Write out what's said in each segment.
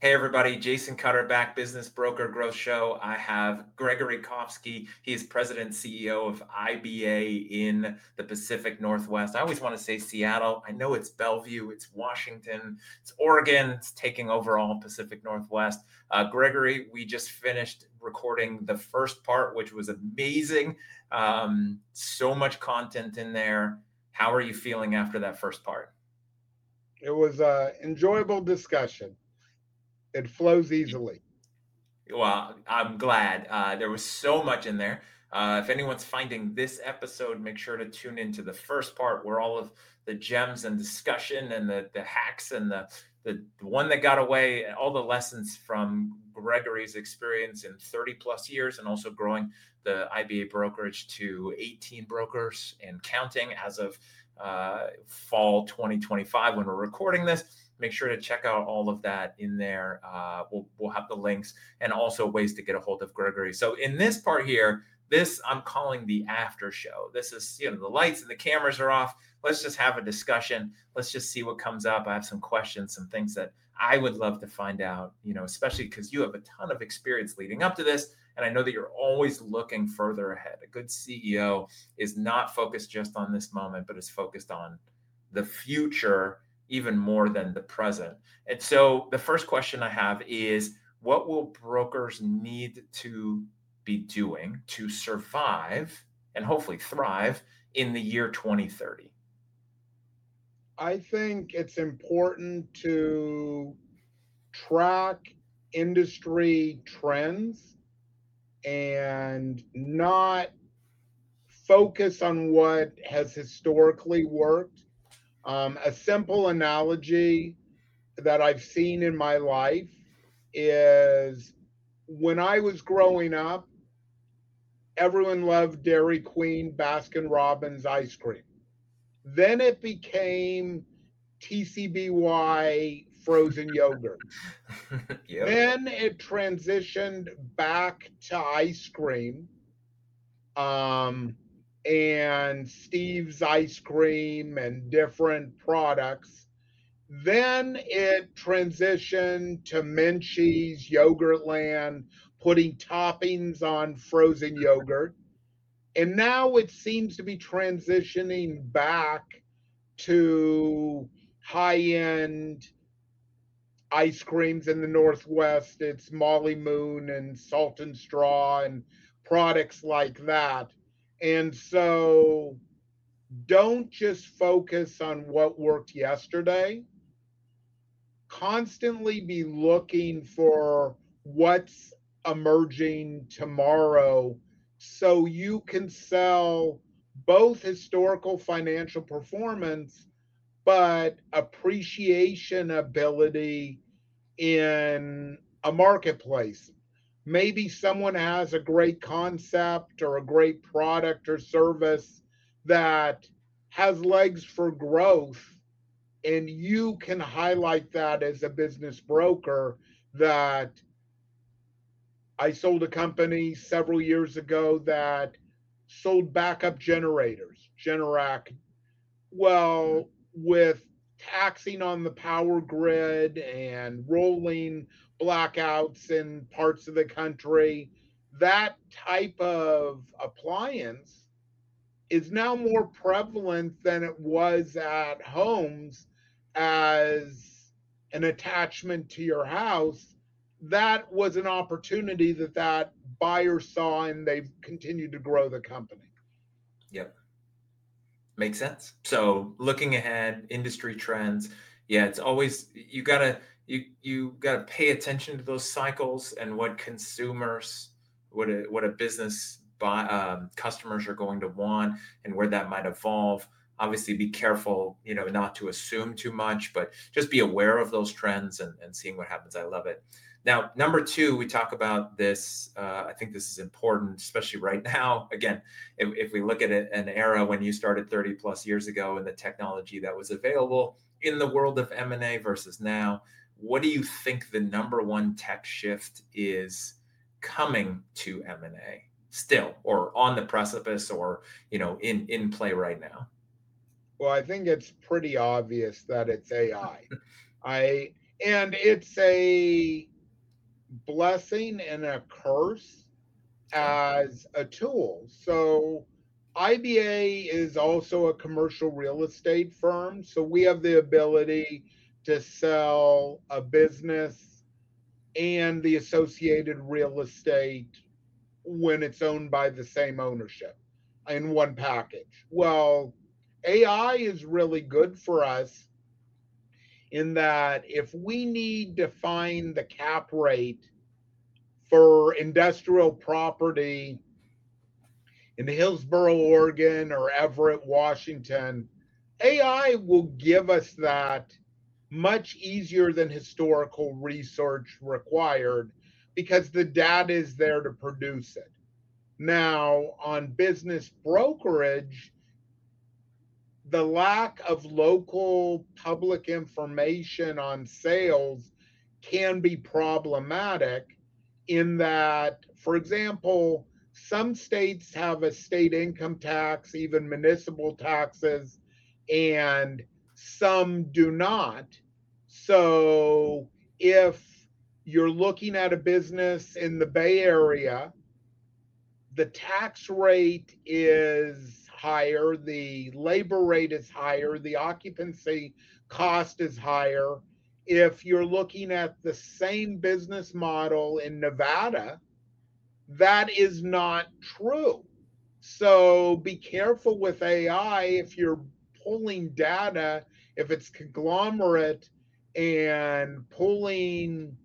Hey everybody, Jason Cutter back, Business Broker Growth Show. I have Gregory Kofsky. He is President and CEO of IBA in the Pacific Northwest. I always want to say Seattle. I know it's Bellevue, it's Washington, it's Oregon. It's taking over all Pacific Northwest. Gregory, we just finished recording the first part, which was amazing. So much content in there. How are you feeling after that first part? It was an enjoyable discussion. It flows easily. Well, I'm glad. There was so much in there. If anyone's finding this episode, make sure to tune into the first part where all of the gems and discussion and the hacks and the one that got away, all the lessons from Gregory's experience in 30 plus years and also growing the IBA brokerage to 18 brokers and counting as of fall 2025 when we're recording this. Make sure to check out all of that in there. We'll have the links and also ways to get a hold of Gregory. So in this part here, this I'm calling the after show. This is, the lights and the cameras are off. Let's just have a discussion. Let's just see what comes up. I have some questions, some things that I would love to find out, especially because you have a ton of experience leading up to this. And I know that you're always looking further ahead. A good CEO is not focused just on this moment, but is focused on the future even more than the present. And so the first question I have is, what will brokers need to be doing to survive and hopefully thrive in the year 2030? I think it's important to track industry trends and not focus on what has historically worked. A simple analogy that I've seen in my life is when I was growing up, everyone loved Dairy Queen, Baskin Robbins ice cream. Then it became TCBY frozen yogurt. Yep. Then it transitioned back to ice cream, um, and Steve's ice cream and different products. Then it transitioned to Menchie's, Yogurtland, putting toppings on frozen yogurt. And now it seems to be transitioning back to high end ice creams in the Northwest. It's Molly Moon and Salt and Straw and products like that. And so don't just focus on what worked yesterday, constantly be looking for what's emerging tomorrow so you can sell both historical financial performance but appreciation ability in a marketplace. Maybe someone has a great concept or a great product or service that has legs for growth, and you can highlight that as a business broker. That I sold a company several years ago that sold backup generators, Generac. Well, with taxing on the power grid and rolling blackouts in parts of the country, that type of appliance is now more prevalent than it was at homes as an attachment to your house. That was an opportunity that buyer saw, and they've continued to grow the company. Yep. Makes sense. So looking ahead, industry trends, yeah, it's always you gotta pay attention to those cycles and what consumers, what a business customers are going to want and where that might evolve. Obviously, be careful, not to assume too much, but just be aware of those trends and seeing what happens. I love it. Now, number two, we talk about this. I think this is important, especially right now. Again, if we look at an era when you started 30 plus years ago and the technology that was available in the world of M&A versus now, what do you think the number one tech shift is coming to M&A still, or on the precipice, or in play right now? Well, I think it's pretty obvious that it's AI. I And it's a blessing and a curse Sure. as a tool. So IBA is also a commercial real estate firm. So we have the ability to sell a business and the associated real estate when it's owned by the same ownership in one package. Well, AI is really good for us in that if we need to find the cap rate for industrial property in Hillsboro, Oregon, or Everett, Washington, AI will give us that much easier than historical research required because the data is there to produce it. Now, on business brokerage, the lack of local public information on sales can be problematic in that, for example, some states have a state income tax, even municipal taxes, and some do not. So if you're looking at a business in the Bay Area, the tax rate is higher, the labor rate is higher, the occupancy cost is higher. If you're looking at the same business model in Nevada, that is not true. So be careful with AI if you're pulling data, if it's conglomerate and pulling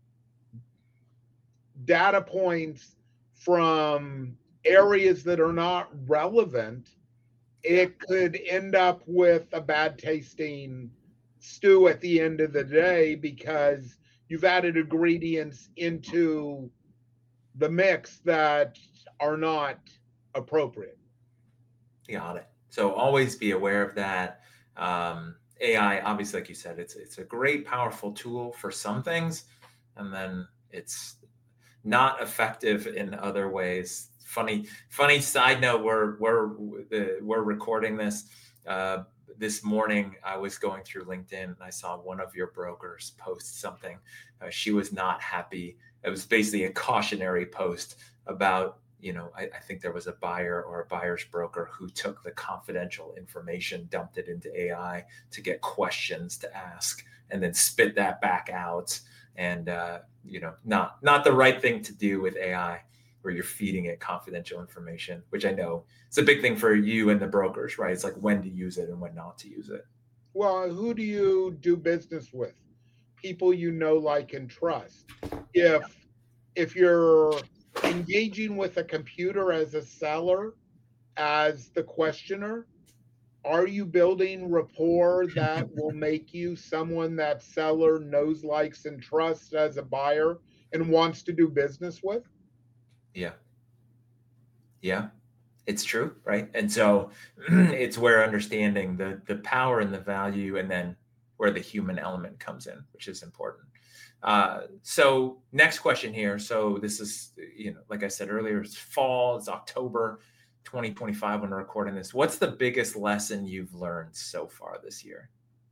data points from areas that are not relevant, Yeah. it could end up with a bad tasting stew at the end of the day because you've added ingredients into the mix that are not appropriate. Got it. So always be aware of that. AI, obviously, like you said, it's a great, powerful tool for some things, and then it's not effective in other ways. Funny side note: we're recording this. This morning, I was going through LinkedIn and I saw one of your brokers post something. She was not happy. It was basically a cautionary post about, I think there was a buyer or a buyer's broker who took the confidential information, dumped it into AI to get questions to ask, and then spit that back out. And not the right thing to do with AI, where you're feeding it confidential information, which I know it's a big thing for you and the brokers, right? It's like when to use it and when not to use it. Well, who do you do business with? People you know, like, and trust. If you're engaging with a computer as a seller, as the questioner, are you building rapport that will make you someone that seller knows, likes, and trusts as a buyer and wants to do business with? Yeah. Yeah. It's true, right? And so it's where understanding the power and the value, and then where the human element comes in, which is important. So next question here. So this is, like I said earlier, it's fall, it's October 2025 when we're recording this. What's the biggest lesson you've learned so far this year?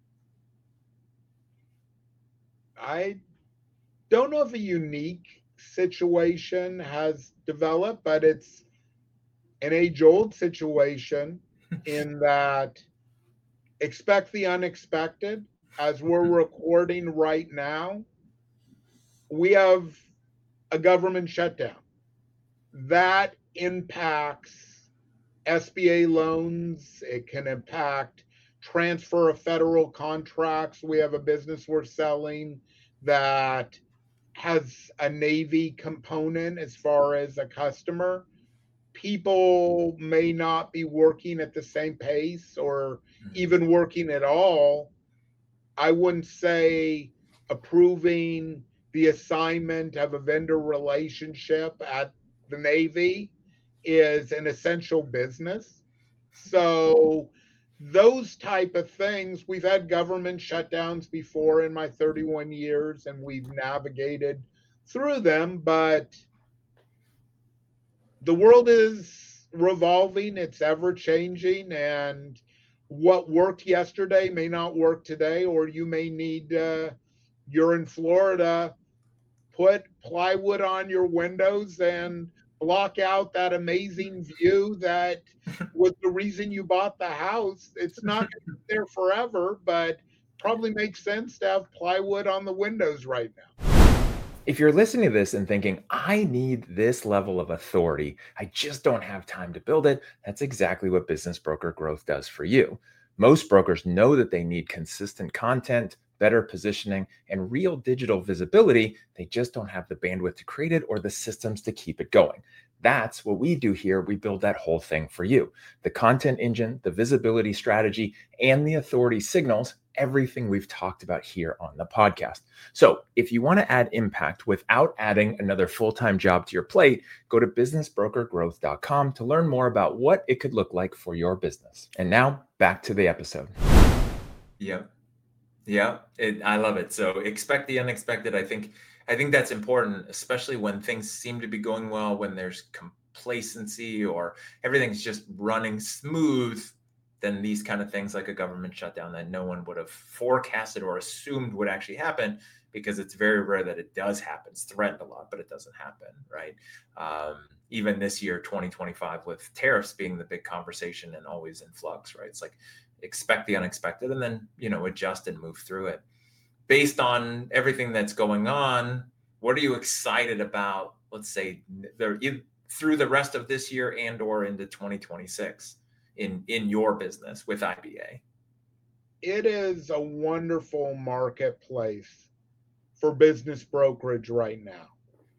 I don't know if a unique situation has developed, but it's an age old situation in that expect the unexpected. As we're recording right now, we have a government shutdown that impacts SBA loans, it can impact transfer of federal contracts. We have a business we're selling that has a Navy component as far as a customer. People may not be working at the same pace or even working at all. I wouldn't say approving the assignment of a vendor relationship at the Navy is an essential business. So those type of things, we've had government shutdowns before in my 31 years and we've navigated through them, but the world is revolving, it's ever changing, and what worked yesterday may not work today, or you may need You're in Florida, put plywood on your windows and block out that amazing view that was the reason you bought the house. It's not going to be there forever, but probably makes sense to have plywood on the windows right now. If you're listening to this and thinking, I need this level of authority, I just don't have time to build it, that's exactly what Business Broker Growth does for you. Most brokers know that they need consistent content, better positioning, and real digital visibility. They just don't have the bandwidth to create it or the systems to keep it going. That's what we do here. We build that whole thing for you. The content engine, the visibility strategy, and the authority signals, everything we've talked about here on the podcast. So if you want to add impact without adding another full-time job to your plate, go to businessbrokergrowth.com to learn more about what it could look like for your business. And now back to the episode. Yep. Yeah, I love it. So expect the unexpected. I think that's important, especially when things seem to be going well, when there's complacency or everything's just running smooth. Then these kind of things like a government shutdown that no one would have forecasted or assumed would actually happen, because it's very rare that it does happen. It's threatened a lot, but it doesn't happen, right? Even this year, 2025, with tariffs being the big conversation and always in flux, right? It's like expect the unexpected and then, adjust and move through it. Based on everything that's going on, what are you excited about, let's say, through the rest of this year and or into 2026 in your business with IBA? It is a wonderful marketplace for business brokerage right now.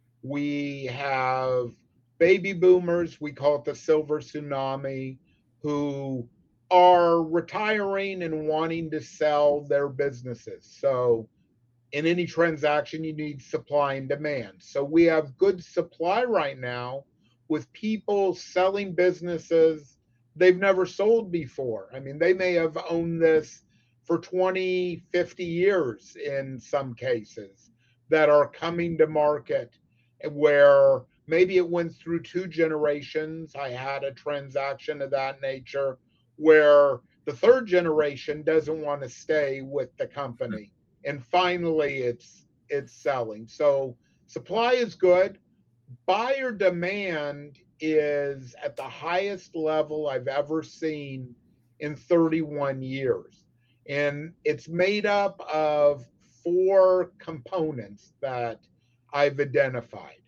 We have baby boomers, we call it the silver tsunami, who are retiring and wanting to sell their businesses. So in any transaction, you need supply and demand. So we have good supply right now with people selling businesses they've never sold before. I mean, they may have owned this for 20, 50 years in some cases, that are coming to market, where maybe it went through two generations. I had a transaction of that nature where the third generation doesn't want to stay with the company, and finally it's selling. So supply is good. Buyer demand is at the highest level I've ever seen in 31 years. And it's made up of four components that I've identified.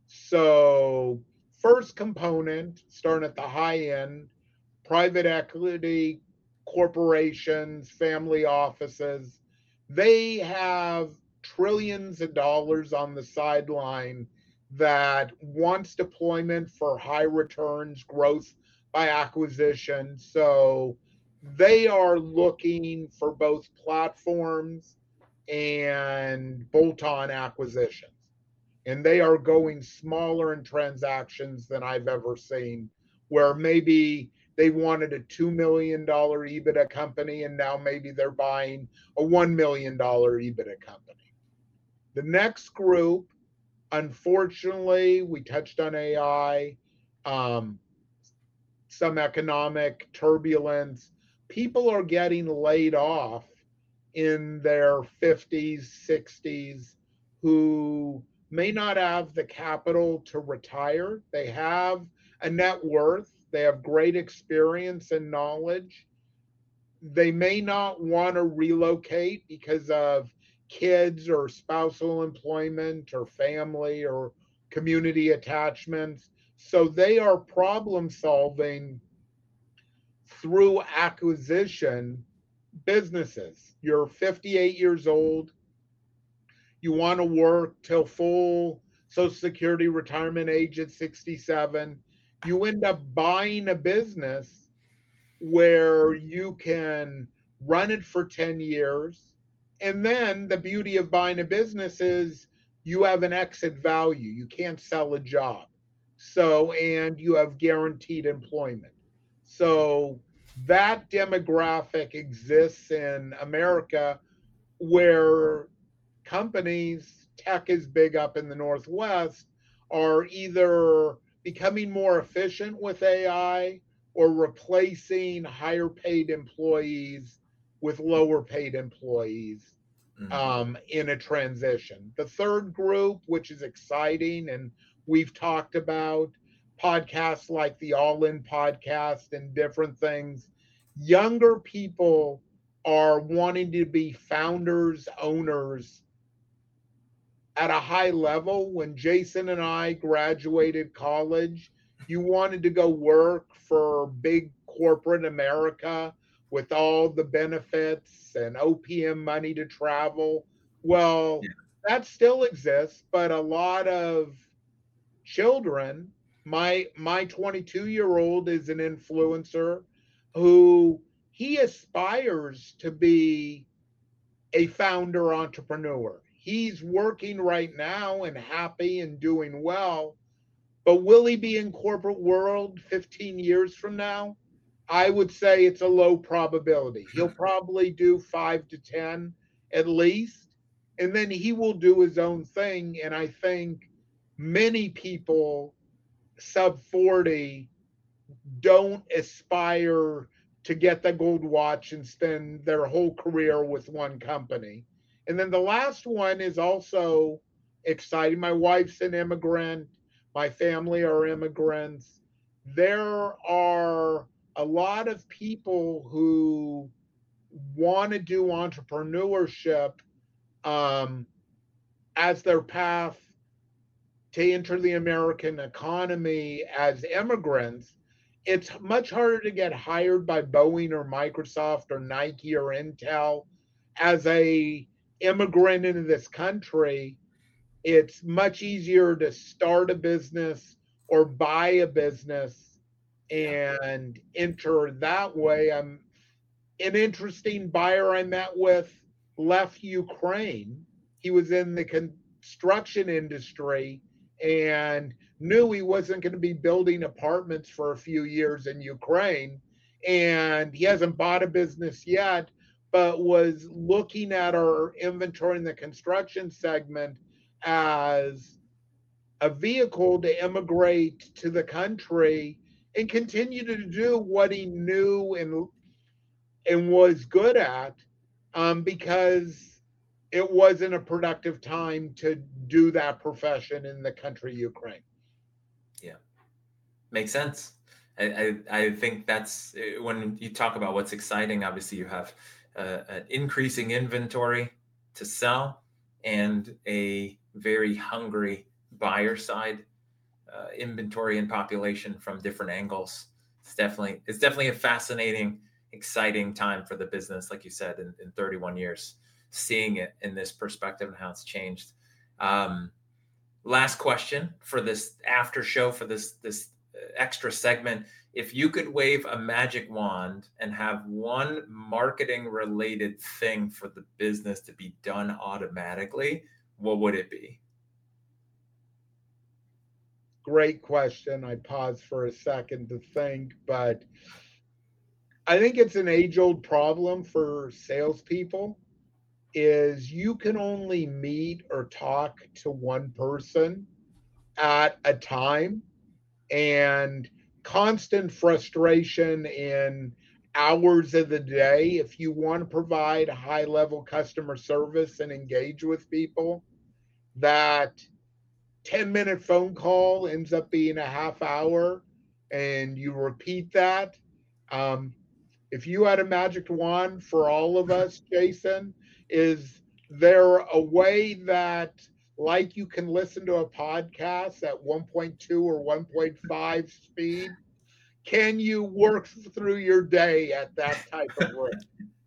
So, first component, starting at the high end, private equity, corporations, family offices, they have trillions of dollars on the sideline that wants deployment for high returns, growth by acquisition. So they are looking for both platforms and bolt on acquisitions. And they are going smaller in transactions than I've ever seen, where maybe they wanted a $2 million EBITDA company and now maybe they're buying a $1 million EBITDA company. The next group, unfortunately, we touched on AI, some economic turbulence. People are getting laid off in their 50s, 60s, who may not have the capital to retire. They have a net worth, they have great experience and knowledge. They may not want to relocate because of kids or spousal employment or family or community attachments. So they are problem solving through acquisition businesses. You're 58 years old, you want to work till full Social Security retirement age at 67. You end up buying a business where you can run it for 10 years. And then the beauty of buying a business is you have an exit value. You can't sell a job. So, and you have guaranteed employment. So that demographic exists in America, where companies, tech is big up in the Northwest, are either becoming more efficient with AI or replacing higher paid employees with lower paid employees. Mm. in a transition. The third group, which is exciting, and we've talked about podcasts like the All In podcast and different things. Younger people are wanting to be founders, owners at a high level. When Jason and I graduated college, you wanted to go work for big corporate America with all the benefits and OPM money to travel. Well, Yeah. that still exists, but a lot of children, my 22-year-old is an influencer who he aspires to be a founder entrepreneur. He's working right now and happy and doing well, but will he be in corporate world 15 years from now? I would say it's a low probability. He'll probably do 5 to 10 at least, and then he will do his own thing. And I think many people sub 40 don't aspire to get the gold watch and spend their whole career with one company. And then the last one is also exciting. My wife's an immigrant, my family are immigrants. There are a lot of people who want to do entrepreneurship um, as their path to enter the American economy as immigrants. It's much harder to get hired by Boeing or Microsoft or Nike or Intel as a immigrant into this country. It's much easier to start a business or buy a business Yeah. and enter that way. An interesting buyer I met with left Ukraine. He was in the construction industry and knew he wasn't going to be building apartments for a few years in Ukraine. And he hasn't bought a business yet, but was looking at our inventory in the construction segment as a vehicle to immigrate to the country and continue to do what he knew and was good at, because it wasn't a productive time to do that profession in the country Ukraine. Yeah. Makes sense. I think that's when you talk about what's exciting. Obviously, you have an increasing inventory to sell and a very hungry buyer side inventory and population from different angles. It's definitely a fascinating, exciting time for the business, like you said, in 31 years, seeing it in this perspective and how it's changed. Um, Last question for this after show for this extra segment. If you could wave a magic wand and have one marketing related thing for the business to be done automatically, what would it be? Great question. I paused for a second to think, but I think it's an age-old problem for salespeople is you can only meet or talk to one person at a time, and constant frustration in hours of the day. If you want to provide high level customer service and engage with people, that 10-minute phone call ends up being a half hour and you repeat that. Um, if you had a magic wand for all of us, Jason, is there a way that, like you can listen to a podcast at 1.2 or 1.5 speed, can you work through your day at that type of rate?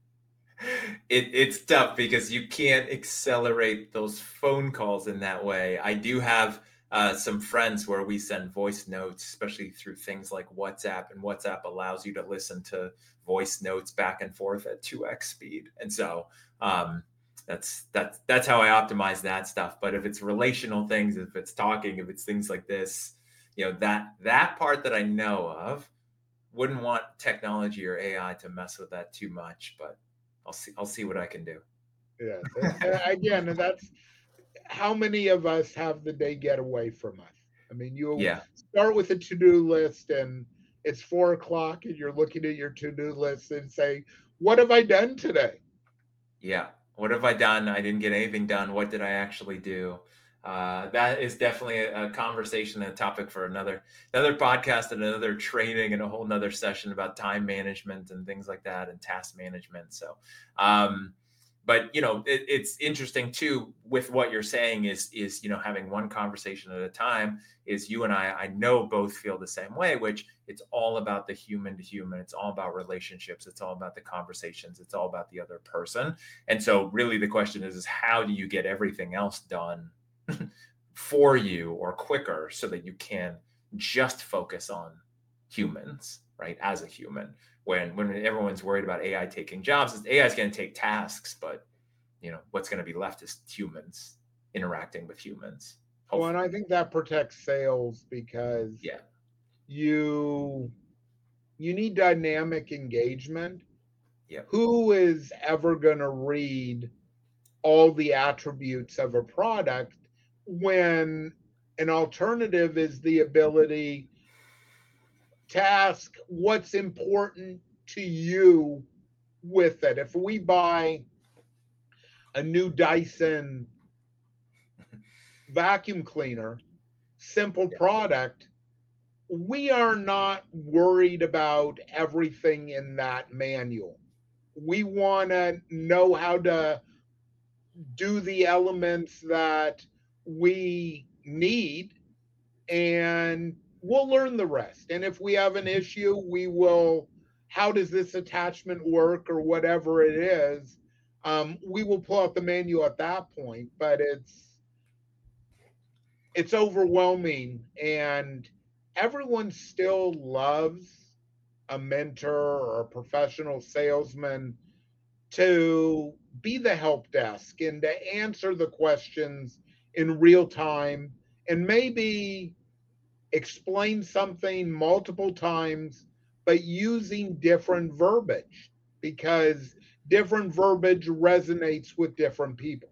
It's tough because you can't accelerate those phone calls in that way. I do have some friends where we send voice notes, especially through things like WhatsApp, and WhatsApp allows you to listen to voice notes back and forth at 2x speed. And so that's how I optimize that stuff. But if it's relational things, if it's talking, if it's things like this, that part that I know of, wouldn't want technology or AI to mess with that too much, but I'll see what I can do. Yes. Again, that's how many of us have the day get away from us. I mean, you Yeah. start with a to-do list and it's 4 o'clock and you're looking at your to-do list and say, what have I done today? Yeah. What have I done? I didn't get anything done. What did I actually do? That is definitely a conversation and a topic for another podcast and another training and a whole nother session about time management and things like that and task management. So, um, but it's interesting too with what you're saying is having one conversation at a time. Is you and I know both feel the same way, which it's all about the human to human. It's all about relationships. It's all about the conversations. It's all about the other person. And so really the question is how do you get everything else done for you or quicker so that you can just focus on humans, right? As a human, when everyone's worried about AI taking jobs, AI is going to take tasks, but what's going to be left is humans interacting with humans. Well, and I think that protects sales because Yeah. you need dynamic engagement. Yeah. Who is ever going to read all the attributes of a product when an alternative is the ability to ask what's important to you with it? If we buy a new Dyson vacuum cleaner, simple product, we are not worried about everything in that manual. We want to know how to do the elements that we need, and we'll learn the rest. And if we have an issue, we will, how does this attachment work or whatever it is? We will pull out the manual at that point, but it's overwhelming, and everyone still loves a mentor or a professional salesman to be the help desk and to answer the questions in real time and maybe explain something multiple times, but using different verbiage because different verbiage resonates with different people.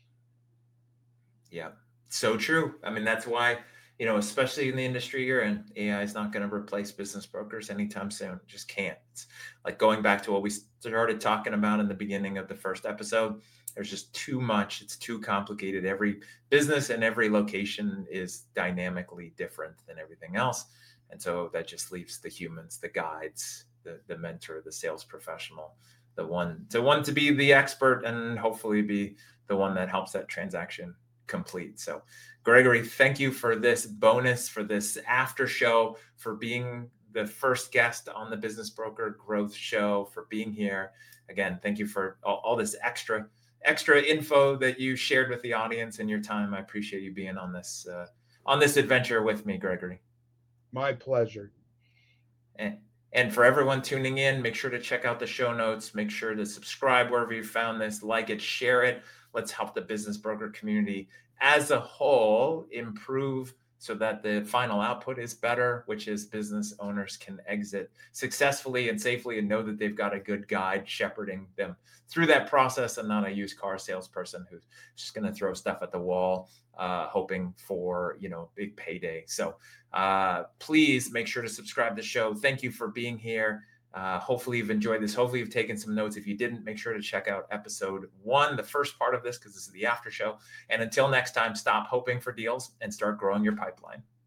Yeah, so true. I mean, that's why, especially in the industry you're in, AI is not going to replace business brokers anytime soon. It just can't. It's like going back to what we started talking about in the beginning of the first episode. There's just too much. It's too complicated. Every business and every location is dynamically different than everything else. And so that just leaves the humans, the guides, the mentor, the sales professional, the one to be the expert and hopefully be the one that helps that transaction complete. So, Gregory, thank you for this bonus, for this after show, for being the first guest on the Business Broker Growth Show, for being here. Again, thank you for all this extra info that you shared with the audience and your time. I appreciate you being on this adventure with me, Gregory. My pleasure. And for everyone tuning in, make sure to check out the show notes. Make sure to subscribe wherever you found this, like it, share it. Let's help the business broker community as a whole improve so that the final output is better, which is business owners can exit successfully and safely and know that they've got a good guide shepherding them through that process and not a used car salesperson who's just going to throw stuff at the wall, hoping for, big payday. So please make sure to subscribe to the show. Thank you for being here. Hopefully you've enjoyed this. Hopefully you've taken some notes. If you didn't, make sure to check out episode 1, the first part of this, because this is the after show. And until next time, stop hoping for deals and start growing your pipeline.